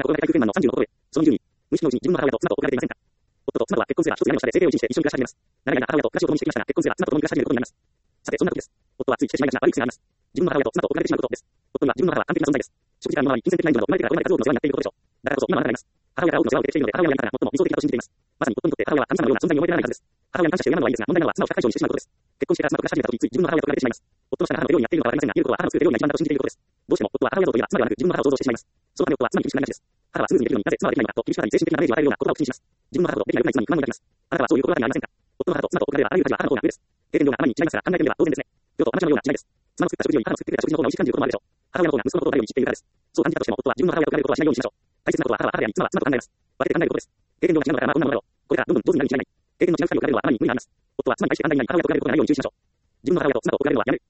がれた9年満の30のことで、その20に、無意識のうちに自分の母親と妻と送られていませんか。夫と妻とは結婚すれば一つ屋根の下で生計を維持して一緒に暮らし始めます。長い間母親と暮らしを共にしてきましたが、結婚すれば妻と共に暮らし始めることになります。さて、そんな時です。夫はついしてしまいがちな悪い癖があります。自分の母親と妻と送られてしまうことです。夫には自分の母は完璧な存在です。食事から身の回り、金銭的な援助など生まれてからこれまで数多くの世話になっていることでしょう。だからこそ今のあなたがいます。母親が多くの世話を受けてきているので、母親をやめたら最も理想的だと信じています。まさに夫にとって母親は神様のような存在に思えてならないはずです。母親に感謝して敬うのはいいですが、問題なのは妻を社会上にしてしまうことです。結婚してから妻と暮らし始めた時につい自分の母親と比べてしまいます。夫の下が母の手料理にやっているのかわかりませんが、見ることは母の作る料理が一番だと信じていることです。どうしても夫は母親像といえば妻ではなく自分の母を想像してしまいます。そのため夫は妻に厳しくなりがちです。母はスムーズにできるのになぜ妻はできないのかと厳しくなり精神的なダメージを与えるような言葉を口にします。自分の母ほどできない妻に不満を抱きます。あなたはそういう心当たりがありませんか。夫の母と妻と比べればあらゆる家事は母の方が楽です。経験量があまりに違いますが考えてみれば当然ですね。世と同じのような違いです。妻の作った食事より母の作ってくれた食事の方が美味しく感じることもあるでしょう。母親の方が息子のことを誰より知っているからです。そう感じたとしても夫は自分の母親と比べることはしないようにしましょう。大切なことは母は母であり妻は妻と考えます。分けて考えることです。経験量が違うのだからまあこんなものだろう。これからどんどん上手になるに違いない。経験の違う二人を比べるのはあまりに無理があります。夫は妻に対して簡単に何か母親と比べることがないように注意しましょう。自分の母親と妻と比べるのはやめる。